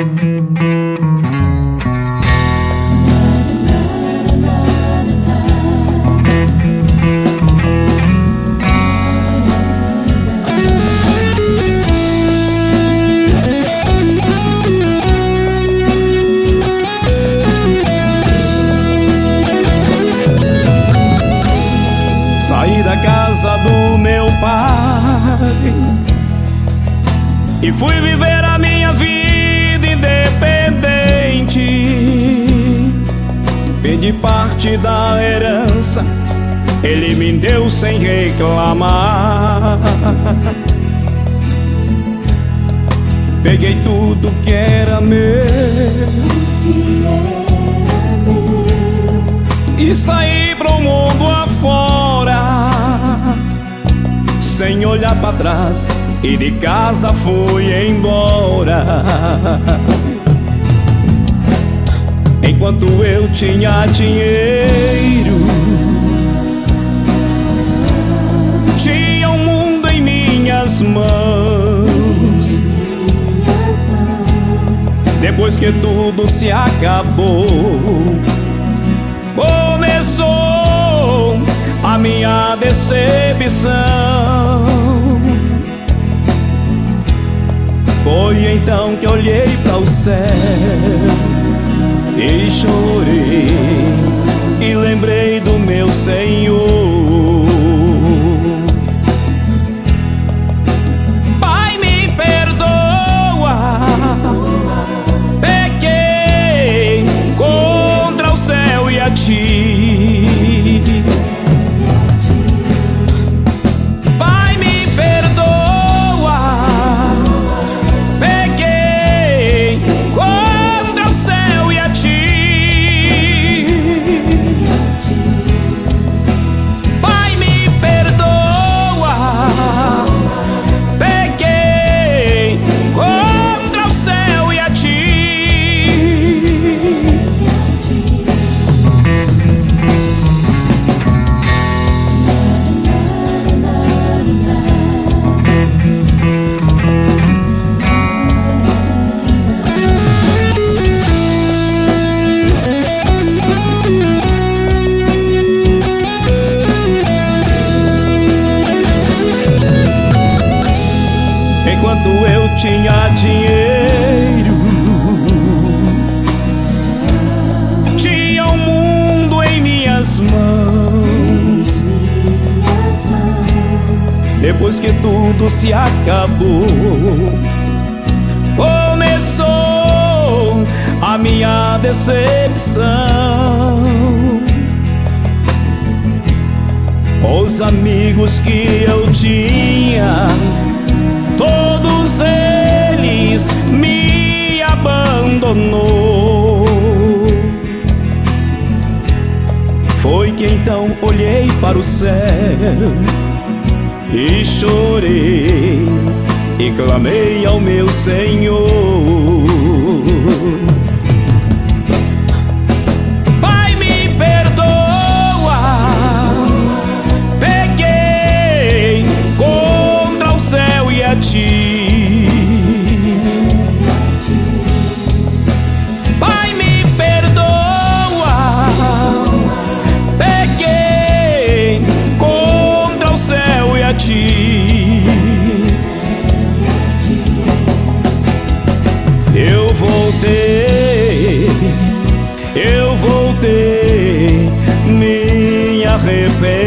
Saí da casa do meu pai e fui viver a minha vida independente. Pedi parte da herança, ele me deu sem reclamar. Peguei tudo que era meu e saí pro mundo afora, sem olhar pra trás, e de casa fui embora. Enquanto eu tinha dinheiro, tinha o mundo em minhas mãos. Depois que tudo se acabou, começou a minha decepção. Foi então que olhei para o céu e chorei e lembrei do meu Senhor. Pai, me perdoa, pequei contra o céu e a ti. Pai, me perdoa, pequei contra o céu e a ti. Pai, me perdoa, pequei contra o céu e a ti. Enquanto eu tinha dinheiro, tinha o mundo em minhas mãos. Depois que tudo se acabou, começou a minha decepção. Os amigos que eu tinha, todos eles me abandonou. Foi que então olhei para o céu e chorei e clamei ao meu Senhor. Pai, me perdoa, pequei contra o céu e a ti. Pai, me perdoa, pequei contra o céu e a ti. Eu voltei, me arrependi.